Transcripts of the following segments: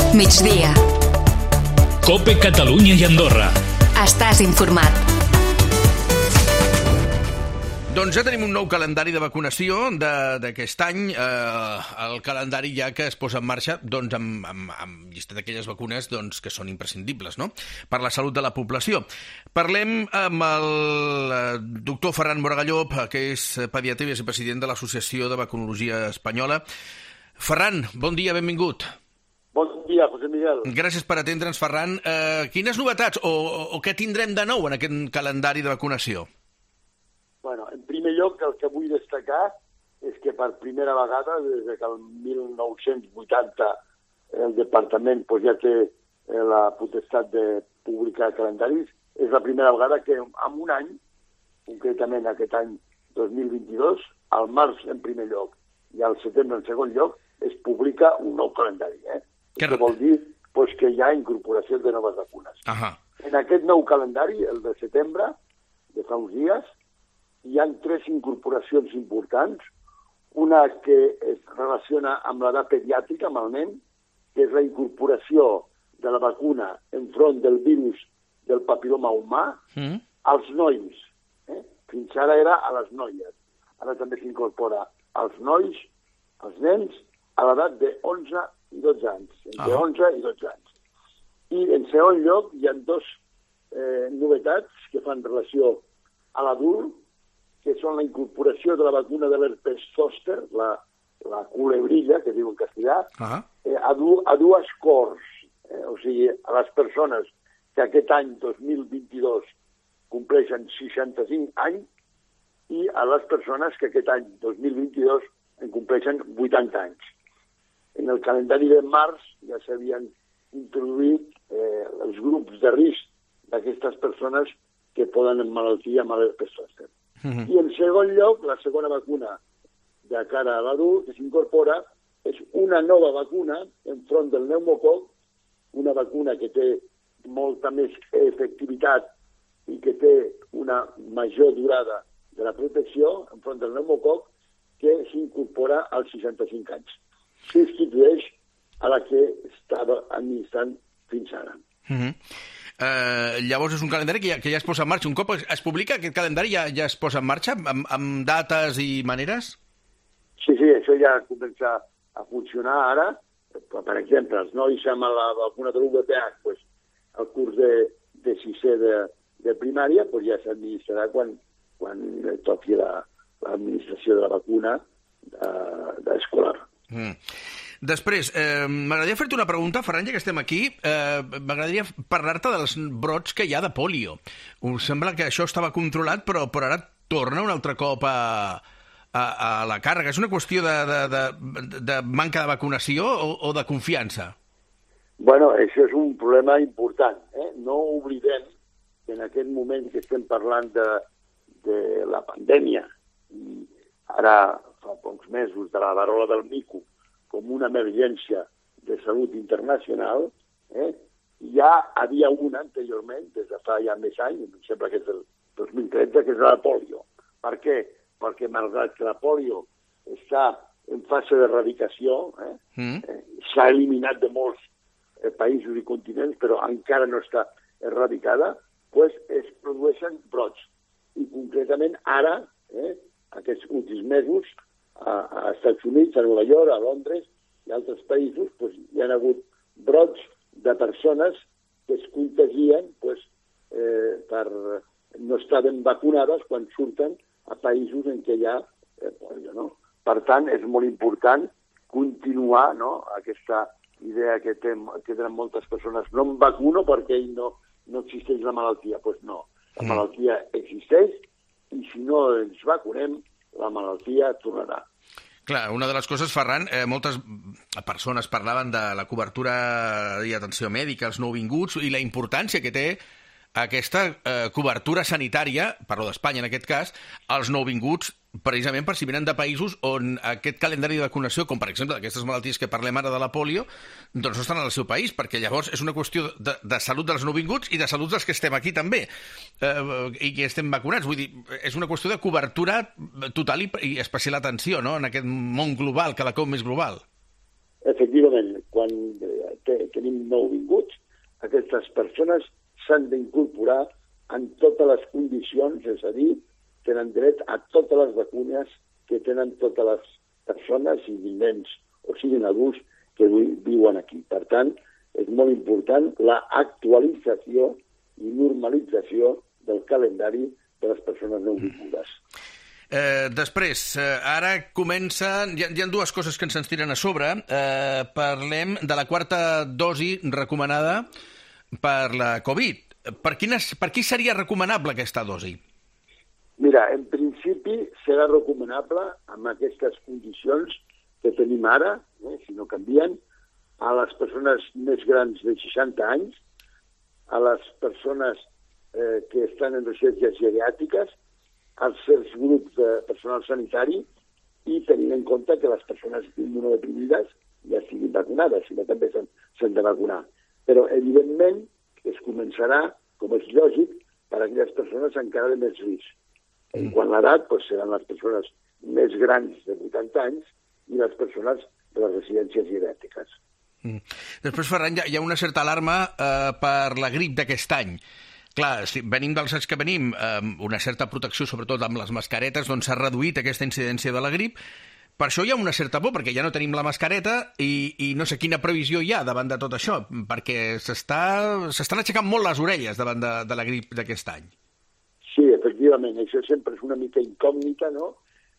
Migdia. COPE Catalunya i Andorra. Estàs informat. Doncs ja tenim un nou calendari de vacunació d'aquest any, el calendari ja que es posa en marxa amb llista d'aquelles vacunes que són imprescindibles, no?, per la salut de la població. Parlem amb el doctor Ferran Moragalló, que és pediatre i vicepresident de l'Associació de Vacunologia Espanyola. Ferran, bon dia, benvingut. Bon dia, José Miguel. Gràcies per atendre'ns, Ferran. Quines novetats o què tindrem de nou en aquest calendari de vacunació? Bueno, en primer lloc, el que vull destacar és que per primera vegada, des que el 1980 el departament ja té la potestat de publicar calendaris, és la primera vegada que en un any, concretament aquest any 2022, al març en primer lloc i al setembre en segon lloc, es publica un nou calendari. Què vol dir? Que hi ha incorporació de noves vacunes. En aquest nou calendari, el de setembre, de fa uns dies, hi ha 3 incorporacions importants. Una que es relaciona amb l'edat pediàtrica, amb el nen, que és la incorporació de la vacuna enfront del virus del papiloma humà als nois. Fins ara era a les noies. Ara també s'incorpora als nois, als nens, a l'edat de 11 i 12 anys. Entre 11 i 12 anys. I en segon lloc hi ha 2 novetats que fan relació a l'adult, que són la incorporació de la vacuna de l'herpes zòster, la culebrilla, que diu en castellà, a 2 cors. O sigui, a les persones que aquest any 2022 compleixen 65 anys i a les persones que aquest any 2022 en compleixen 80 anys. En el calendari de març ja s'havien introduït els grups de risc d'aquestes persones que poden emmalaltir amb l'herpes zòster. I en segon lloc, la segona vacuna de cara a l'adult que s'incorpora és una nova vacuna enfront del pneumococ, una vacuna que té molta més efectivitat i que té una major durada de la protecció enfront del pneumococ, que s'incorpora als 65 anys. Substitueix a la que estava administrant fins ara. Llavors és un calendari que ja es posa en marxa. Un cop es publica, aquest calendari ja es posa en marxa amb dates i maneres? Sí, això ja comença a funcionar ara. Per exemple, els nois amb la vacuna de l'UVPH, el curs de 6è de primària ja s'administrarà quan toqui l'administració de la vacuna escolar. Després, m'agradaria fer-te una pregunta, Ferran, ja que estem aquí. M'agradaria parlar-te dels brots que hi ha de pòlio. Em sembla que això estava controlat, però ara torna un altre cop a la càrrega. És una qüestió de manca de vacunació o de confiança? Bueno, això és un problema important. No oblidem que en aquest moment que estem parlant de la pandèmia, i ara fa pocs mesos de la varola del mico, com una emergència de salut internacional, ja havia una anteriorment, des de fa ja més anys, em sembla que és el 2013, que és la pòlio. Per què? Perquè malgrat que la pòlio està en fase d'erradicació, s'ha eliminat de molts països i continents, però encara no està erradicada, es produeixen brots. I concretament ara, aquests últims mesos, a Estats Units, a Nova York, a Londres i altres països, hi ha hagut brots de persones que es contagien per no estar ben vacunades quan surten a països en què hi ha pòlio, no? Per tant, és molt important continuar aquesta idea que tenen moltes persones. No em vacuno perquè no existeix la malaltia. Doncs no, la malaltia existeix i si no ens vacunem, la malaltia tornarà. Clar, una de les coses, Ferran, moltes persones parlaven de la cobertura i atenció mèdica, els nouvinguts, i la importància que té aquesta cobertura sanitària, parlo d'Espanya en aquest cas, als nouvinguts, precisament per si venen de països on aquest calendari de vacunació, com per exemple d'aquestes malalties que parlem ara de la pòlio, doncs no estan al seu país, perquè llavors és una qüestió de salut dels nouvinguts i de salut dels que estem aquí també, i que estem vacunats. Vull dir, és una qüestió de cobertura total i especial atenció, no?, en aquest món global, cada cop més global. Efectivament. efectivament, quan tenim nouvinguts, aquestes persones s'han d'incorporar en totes les condicions, és a dir, tenen dret a totes les vacunes que tenen totes les persones, siguin nens o siguin adults, que viuen aquí. Per tant, és molt important l'actualització i normalització del calendari de les persones nouvingudes. Després, ara comencen... Hi ha dues coses que ens tiren a sobre. Parlem de la quarta dosi recomanada per la Covid. Per qui seria recomanable aquesta dosi? Mira, en principi serà recomanable amb aquestes condicions que tenim ara, si no canvien, a les persones més grans de 60 anys, a les persones que estan en residències geriàtriques, als certs grups de personal sanitari i tenint en compte que les persones immunodeprimides ja siguin vacunades, sinó també s'han de vacunar. Però, evidentment, es començarà, com és lògic, per a aquelles persones encara de més risc. En quant a l'edat, seran les persones més grans de 80 anys i les persones de les residències geriàtriques. Després, Ferran, hi ha una certa alarma per la grip d'aquest any. Clar, si venim dels anys que venim, una certa protecció, sobretot amb les mascaretes, doncs s'ha reduït aquesta incidència de la grip. Per això hi ha una certa por, perquè ja no tenim la mascareta i no sé quina previsió hi ha davant de tot això, perquè s'estan aixecant molt les orelles davant de la grip d'aquest any. Sí, efectivament, això sempre és una mica incògnita, no?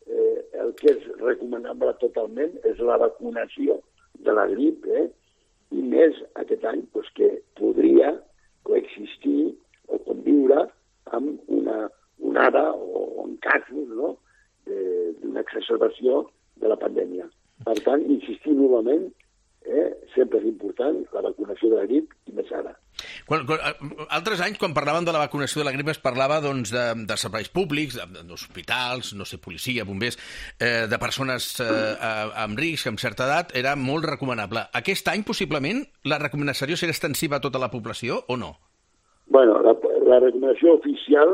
El que és recomanable totalment és la vacunació de la grip, i més aquest any que podria coexistir o conviure amb una onada o en casos, no?, d'una exacerbació de la pandèmia. Per tant, insistir novament, sempre és important la vacunació de la grip i més ara. Altres anys, quan parlàvem de la vacunació de la grip, es parlava doncs, de serveis públics, d'hospitals, no sé, policia, bombers, de persones amb risc, amb certa edat, era molt recomanable. Aquest any, possiblement, la recomanació serà extensiva a tota la població o no? Bueno, la recomanació oficial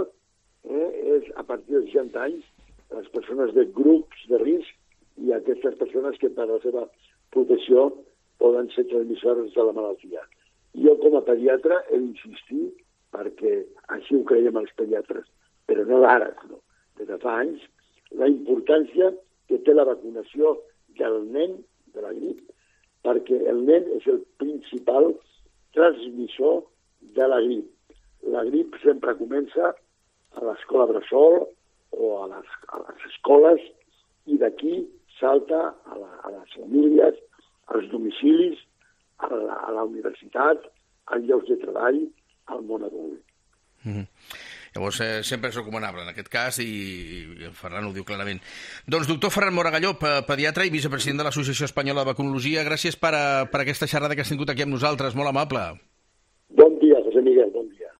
és a partir de 60 anys les persones de grups de risc i aquestes persones que per la seva protecció poden ser transmissores de la malaltia. Jo com a pediatre he d'insistir perquè així ho creiem els pediatres, però no d'ara, no. Des de fa anys, la importància que té la vacunació del nen de la grip, perquè el nen és el principal transmissor de la grip. La grip sempre comença a l'escola bressol o a les escoles i d'aquí salta a les famílies, als domicilis, a la universitat, als llocs de treball, al món adult. Llavors, sempre és recomanable en aquest cas i el Ferran ho diu clarament. Doncs, doctor Ferran Moragalló, pediatre i vicepresident de l'Associació Espanyola de Vacunologia, gràcies per aquesta xerrada que has tingut aquí amb nosaltres, molt amable. Bon dia, José Miguel, bon dia.